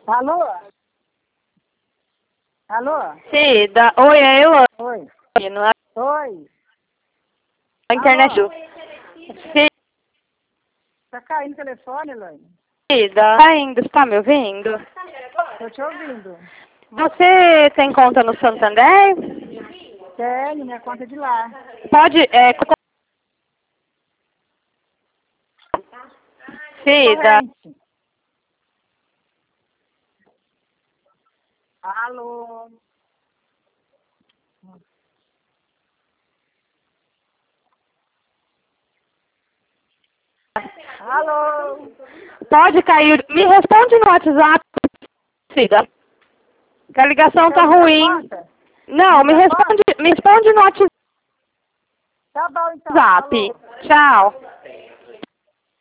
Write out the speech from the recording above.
Alô? Alô? Cida, oi, é eu Oi. na Oi. internet. Alô? Cida, Tá caindo o telefone, Elaine? tá indo, você tá me ouvindo? Tô te ouvindo. Você tem conta no Santander? Tenho, minha conta é de lá. Pode, Cida, Corrente. Alô? Alô? pode cair, me responde no WhatsApp, Cida, que a ligação tá Quer ver a ruim. conta? Não, me responde no Tá bom, então. WhatsApp. Falou. Tchau.